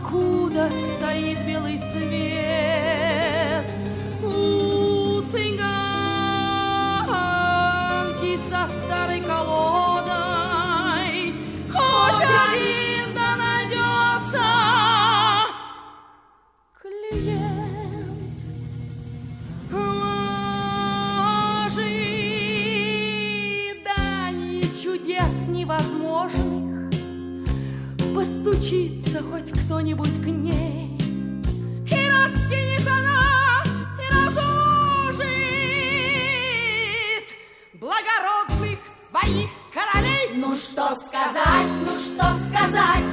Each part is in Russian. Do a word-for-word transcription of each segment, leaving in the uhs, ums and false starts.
покуда стоит белый свет. У цыганки со старой колодой хоть один да найдется клиент. Ожидание чудес невозможных, постучится хоть кто-нибудь к ней, и раскинет она, и разложит благородных своих королей. Ну что сказать, ну что сказать,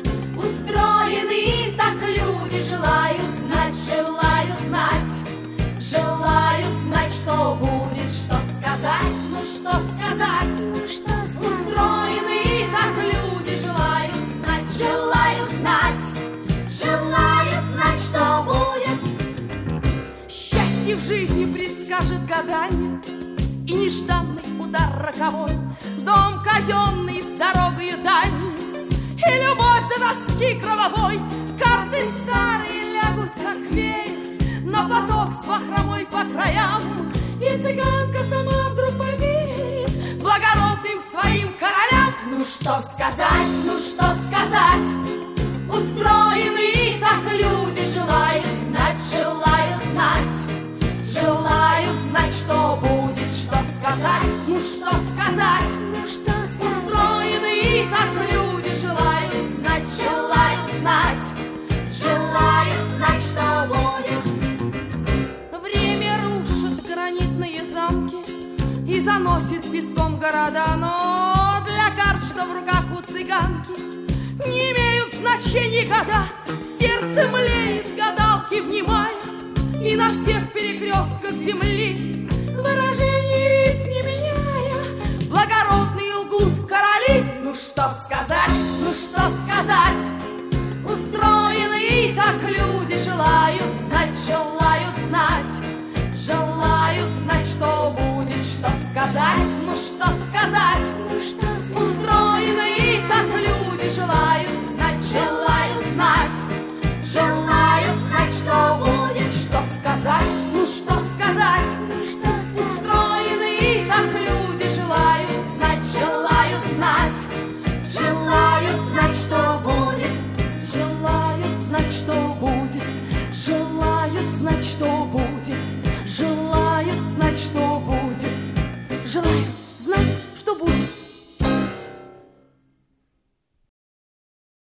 устроены так люди, желают знать, желают знать, желают знать, что будет, что сказать, ну что сказать, Ну что сказать? устроены так люди, желают знать, желают знать, желают знать, что будет. Счастье в жизни предскажет гадание, и нежданный удар роковой, дом казенный с дорогою дальней, и любовь до тоски кровавой. Карты старые лягут, как веер, на платок с бахромой по краям, и цыганка сама вдруг поверит благородным своим королям. Ну что сказать, ну что сказать, устроены так люди, желают знать, желают знать, желают знать, что будет, что сказать, ну что сказать, Ну что сказать? устроены так люди, желают знать, желают знать, желают знать, что будет. Время рушит гранитные замки и заносит песком города, но для карт, что в руках у цыганки, не имеют значения года. Сердце млеет, гадалки внимая, и на всех перекрестках земли выражение лиц не меняя, благородные лгут короли. Ну что сказать, ну что сказать, устроены так люди, желают знать, желают знать, желают знать, что будет, что сказать, ну что сказать, Ну что сказать? устроены так люди, желают знать, желают знать, желают знать, что будет, что сказать, ну что сказать, Ну что сказать? устроены так люди, желают знать, желают знать, желают знать, что будет, Желают знать, что будет, желают знать, что будет.